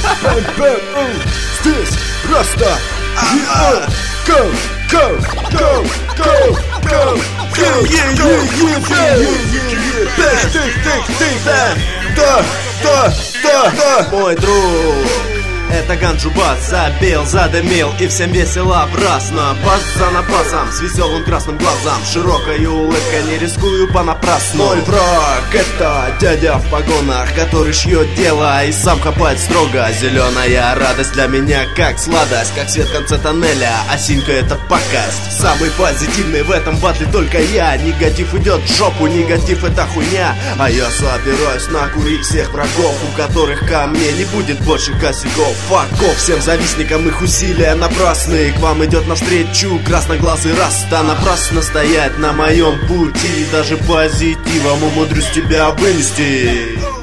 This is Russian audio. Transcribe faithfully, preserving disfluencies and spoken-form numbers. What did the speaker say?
Здесь просто Go, go, go, go, go, go, yeah, yeah, yeah, yeah, yeah, yeah. Тых, тых, тых, тых, да, да, да, да, да. Мой друг, это Ганджубас забил, задымил, и всем весело праздно. Бас за напасом, с веселым красным глазом, широкой улыбкой, не рискую понапрасну. Мой враг — это дядя в погонах, который шьет дело и сам копает строго. Зеленая радость для меня как сладость, как свет в конце тоннеля, а синька — это пакость. Самый позитивный в этом батле только я. Негатив идет в жопу, негатив — это хуйня. А я собираюсь накурить всех врагов, у которых ко мне не будет больше косяков. Факов, всем завистникам их усилия напрасны. К вам идет навстречу красноглазый Раста. Напрасно стоять на моем пути, даже позитивом умудрюсь тебя вынести.